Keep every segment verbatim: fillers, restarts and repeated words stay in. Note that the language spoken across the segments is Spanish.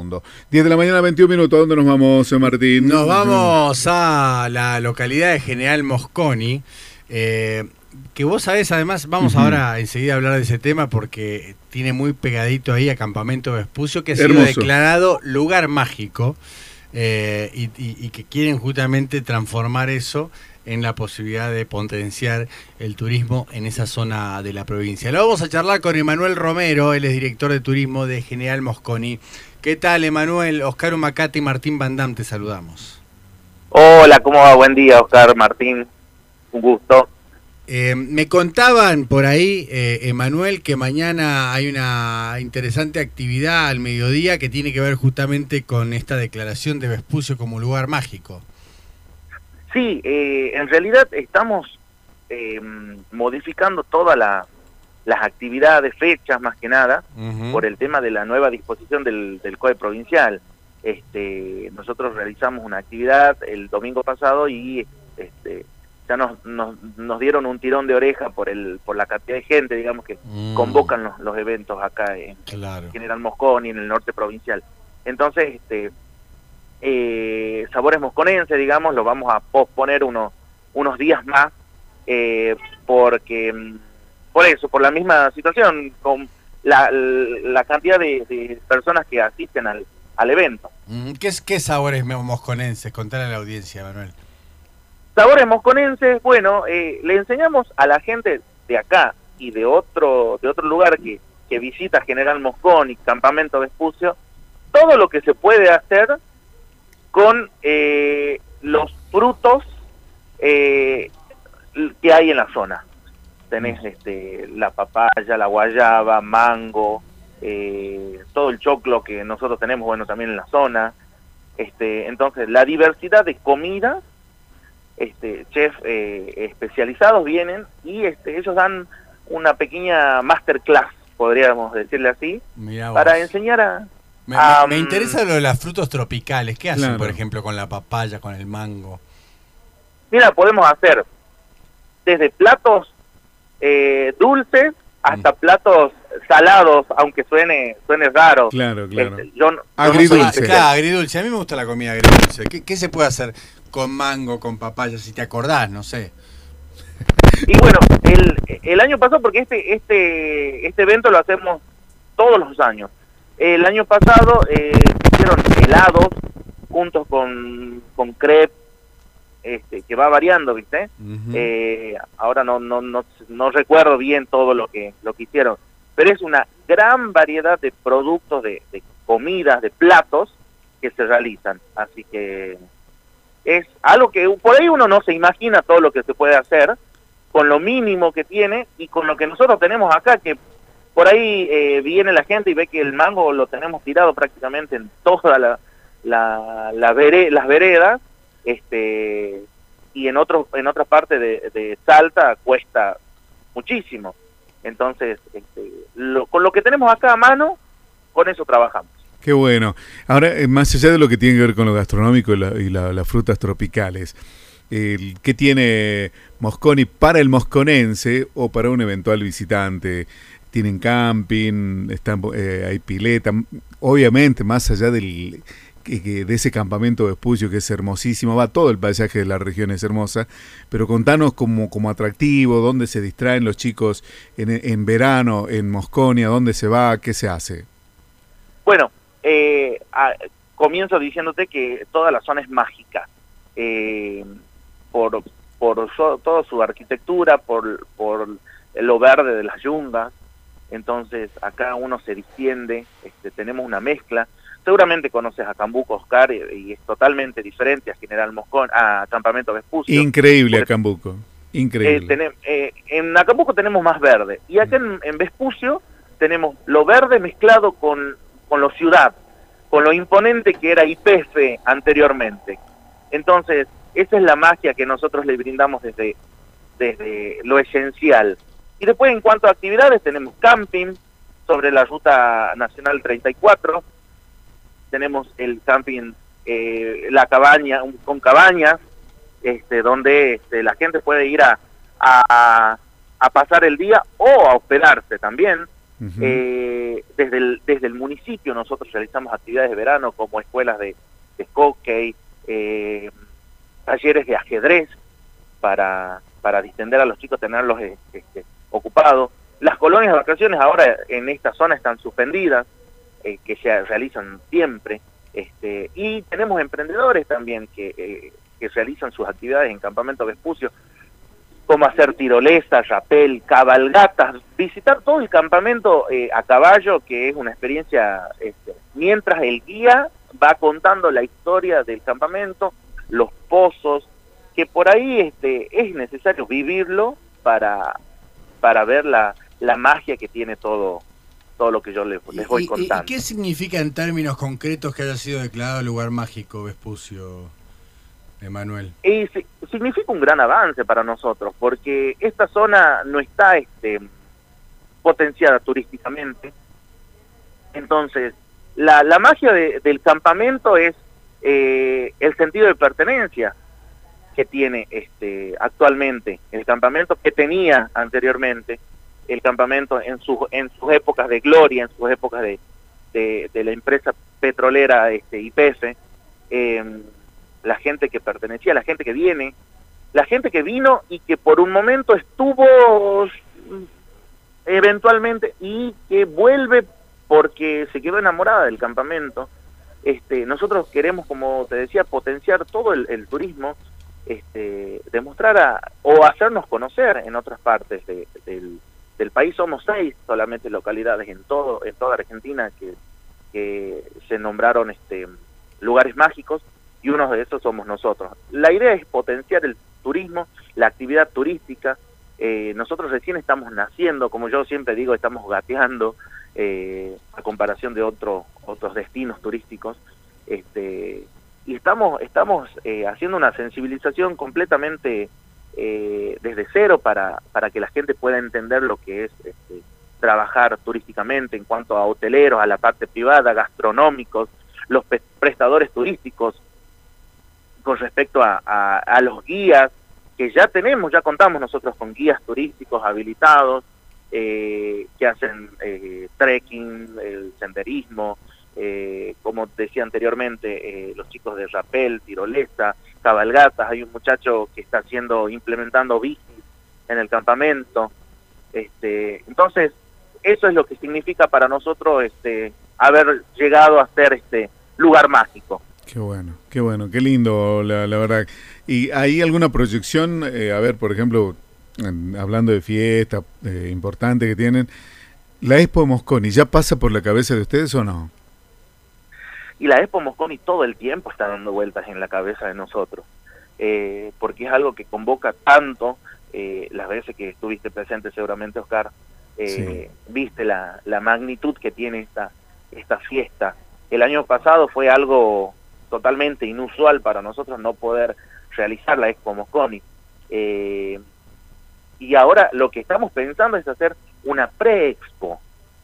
mundo. diez de la mañana, veintiún minutos. ¿A dónde nos vamos, Martín? Nos vamos a la localidad de General Mosconi, eh, que vos sabés, además, vamos uh-huh. ahora enseguida a hablar de ese tema porque tiene muy pegadito ahí a Campamento Vespucio, que ha sido Hermoso. declarado lugar mágico eh, y, y, y que quieren justamente transformar eso en la posibilidad de potenciar el turismo en esa zona de la provincia. Lo vamos a charlar con Emanuel Romero, él es director de turismo de General Mosconi. ¿Qué tal, Emanuel? Oscar Humacate y Martín Van Dam, te saludamos. Hola, ¿cómo va? Buen día, Oscar, Martín, un gusto. Eh, me contaban por ahí, eh, Emanuel, que mañana hay una interesante actividad al mediodía que tiene que ver justamente con esta declaración de Vespucio como lugar mágico. Sí, eh, en realidad estamos eh, modificando todas la, las actividades, fechas más que nada, uh-huh. por el tema de la nueva disposición del, del C O E provincial. Este, nosotros realizamos una actividad el domingo pasado y este, ya nos, nos, nos dieron un tirón de oreja por el por la cantidad de gente, digamos, que mm. convocan los, los eventos acá en claro. General Mosconi, en el norte provincial. Entonces, este... Eh, Sabores Mosconenses, digamos, lo vamos a posponer unos unos días más eh, porque por eso, por la misma situación, con la, la cantidad de, de personas que asisten al, al evento. ¿Qué es qué Sabores Mosconenses? Contale a la audiencia, Manuel. Sabores Mosconenses, bueno, eh, le enseñamos a la gente de acá y de otro de otro lugar que, que visita General Mosconi, Campamento Vespucio, todo lo que se puede hacer con eh, los frutos eh, que hay en la zona. Tenés este, la papaya, la guayaba, mango, eh, todo el choclo que nosotros tenemos, bueno, también en la zona. Este, entonces, la diversidad de comidas, este, chefs eh, especializados vienen y este, ellos dan una pequeña masterclass, podríamos decirle así, para enseñar a... Me, um, me interesa lo de los frutos tropicales. ¿Qué hacen, claro. por ejemplo, con la papaya, con el mango? Mira, podemos hacer desde platos eh, dulces hasta mm. platos salados, aunque suene suene raro. Claro, claro. Este, yo, agridulce. No claro, agridulce. A mí me gusta la comida agridulce. ¿Qué, ¿Qué se puede hacer con mango, con papaya, si te acordás? No sé. Y bueno, el, el año pasado, porque este, este, este evento lo hacemos todos los años. El año pasado eh, hicieron helados juntos con, con crepe, este, que va variando, ¿viste? Uh-huh. eh, ahora no, no, no, no recuerdo bien todo lo que, lo que hicieron, pero es una gran variedad de productos, de, de comidas, de platos que se realizan. Así que es algo que por ahí uno no se imagina todo lo que se puede hacer con lo mínimo que tiene y con lo que nosotros tenemos acá, que por ahí eh, viene la gente y ve que el mango lo tenemos tirado prácticamente en toda la, la, la vere, las veredas, este, y en otros en otra parte de, de Salta cuesta muchísimo. Entonces, este, lo, con lo que tenemos acá a mano, con eso trabajamos. Qué bueno. Ahora, más allá de lo que tiene que ver con lo gastronómico y, la, y la, las frutas tropicales, el, ¿qué tiene Mosconi para el mosconense o para un eventual visitante? Tienen camping, están, eh, hay pileta, obviamente más allá del que, de ese campamento Vespucio que es hermosísimo, va todo el paisaje de la región es hermosa, pero contanos como, como atractivo, dónde se distraen los chicos en, en verano, en Mosconi, a dónde se va, qué se hace. Bueno, eh, a, comienzo diciéndote que toda la zona es mágica, eh, por, por so, toda su arquitectura, por, por lo verde de las yungas. Entonces acá uno se distiende, este, tenemos una mezcla. Seguramente conoces a Cambuco, Oscar, y, y es totalmente diferente a General Mosconi, a Campamento Vespucio. Increíble a Cambuco, increíble. Eh, tenem, eh, en Acambuco tenemos más verde, y acá en, en Vespucio tenemos lo verde mezclado con, con lo ciudad, con lo imponente que era I P F anteriormente. Entonces, esa es la magia que nosotros le brindamos desde, desde lo esencial. Y después, en cuanto a actividades, tenemos camping sobre la Ruta Nacional treinta y cuatro, tenemos el camping, eh, la cabaña, con cabañas, este, donde este, la gente puede ir a, a, a pasar el día o a hospedarse también. Uh-huh. eh, desde, el, desde el municipio nosotros realizamos actividades de verano como escuelas de, de hockey, eh, talleres de ajedrez para, para distender a los chicos, tenerlos este, ocupados. Las colonias de vacaciones ahora en esta zona están suspendidas, eh, que se realizan siempre, este, y tenemos emprendedores también que, eh, que realizan sus actividades en Campamento Vespucio, como hacer tirolesa, rapel, cabalgatas, visitar todo el campamento eh, a caballo, que es una experiencia, este, mientras el guía va contando la historia del campamento, los pozos, que por ahí este, es necesario vivirlo para, para ver la, la magia que tiene todo, todo lo que yo les, les voy ¿Y, contando. ¿Y qué significa en términos concretos que haya sido declarado lugar mágico Vespucio, Emanuel? Y si, significa un gran avance para nosotros, porque esta zona no está este, potenciada turísticamente. Entonces, la, la magia de, del campamento es eh, el sentido de pertenencia que tiene este, actualmente el campamento, que tenía anteriormente el campamento en sus en sus épocas de gloria, en sus épocas de, de, de la empresa petrolera este, Y P F. Eh, la gente que pertenecía, la gente que viene, la gente que vino y que por un momento estuvo eventualmente y que vuelve porque se quedó enamorada del campamento. Este, nosotros queremos, como te decía, potenciar todo el, el turismo, este, demostrar a, o hacernos conocer en otras partes de, del, del país. Somos seis solamente localidades en todo en toda Argentina que, que se nombraron este, lugares mágicos, y uno de esos somos nosotros. La idea es potenciar el turismo, la actividad turística. Eh, nosotros recién estamos naciendo, como yo siempre digo, estamos gateando eh, a comparación de otro, otros destinos turísticos, este, y estamos, estamos eh, haciendo una sensibilización completamente eh, desde cero para, para que la gente pueda entender lo que es este, trabajar turísticamente en cuanto a hoteleros, a la parte privada, gastronómicos, los prestadores turísticos, con respecto a, a, a los guías, que ya tenemos, ya contamos nosotros con guías turísticos habilitados, eh, que hacen eh, trekking, el senderismo, eh, como decía anteriormente, eh, los chicos de rapel, tirolesa, cabalgatas. Hay un muchacho que está haciendo, implementando bicis en el campamento. Este, entonces, eso es lo que significa para nosotros este, haber llegado a ser este lugar mágico. Qué bueno, qué bueno, qué lindo, la, la verdad. ¿Y hay alguna proyección? Eh, a ver, por ejemplo, en, hablando de fiesta eh, importante que tienen, ¿la Expo Mosconi ya pasa por la cabeza de ustedes o no? Y la Expo Mosconi todo el tiempo está dando vueltas en la cabeza de nosotros, eh, porque es algo que convoca tanto, eh, las veces que estuviste presente seguramente, Oscar, eh, sí. Viste la, la magnitud que tiene esta, esta fiesta. El año pasado fue algo totalmente inusual para nosotros no poder realizar la Expo Mosconi. Eh, y ahora lo que estamos pensando es hacer una pre-expo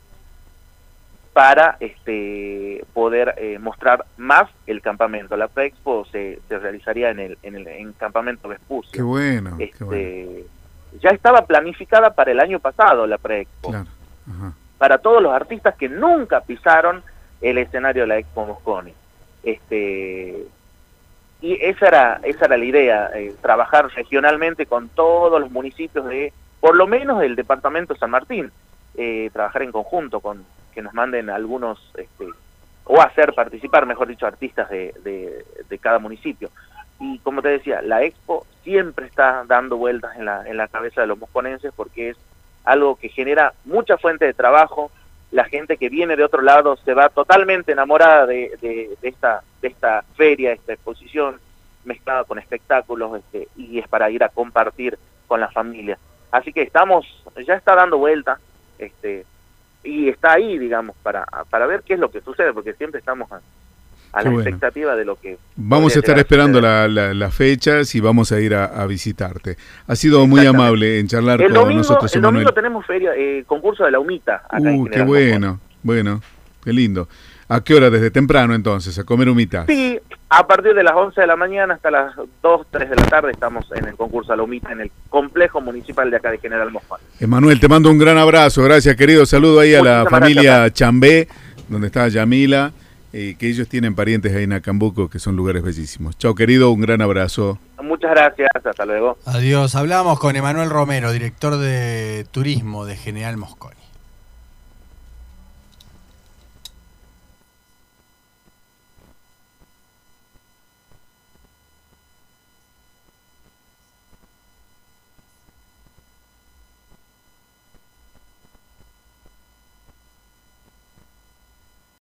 para este poder eh, mostrar más el campamento. La pre-expo se, se realizaría en el, en el en Campamento Vespucio. Qué bueno, este, qué bueno. Ya estaba planificada para el año pasado la pre-expo. Claro. Ajá. Para todos los artistas que nunca pisaron el escenario de la Expo Mosconi. Este, y esa era, esa era la idea, eh, trabajar regionalmente con todos los municipios de, por lo menos del departamento de San Martín, eh, trabajar en conjunto con que nos manden algunos, este, o hacer participar, mejor dicho, artistas de, de, de cada municipio. Y como te decía, la Expo siempre está dando vueltas en la, en la cabeza de los mosconenses, porque es algo que genera mucha fuente de trabajo. La gente que viene de otro lado se va totalmente enamorada de, de, de esta de esta feria, esta exposición mezclada con espectáculos, este, y es para ir a compartir con la familia. Así que estamos, ya está dando vuelta, este, y está ahí, digamos, para para ver qué es lo que sucede, porque siempre estamos a, a la bueno. expectativa de lo que... Vamos a estar esperando la, la, las fechas y vamos a ir a, a visitarte. Ha sido muy amable en charlar el con domingo, nosotros, El Emanuel. domingo tenemos feria, eh, concurso de la humita. Acá uh, en qué bueno, bueno, qué lindo. ¿A qué hora? Desde temprano entonces, a comer humitas. Sí, A partir de las once de la mañana hasta las dos, tres de la tarde estamos en el concurso a la humita en el complejo municipal de acá de General Mosconi. Emanuel, te mando un gran abrazo, gracias querido, saludo ahí a la familia Chambé, donde está Yamila, eh, que ellos tienen parientes ahí en Acambuco, que son lugares bellísimos. Chao querido, un gran abrazo. Muchas gracias, hasta luego. Adiós, hablamos con Emanuel Romero, director de turismo de General Mosconi.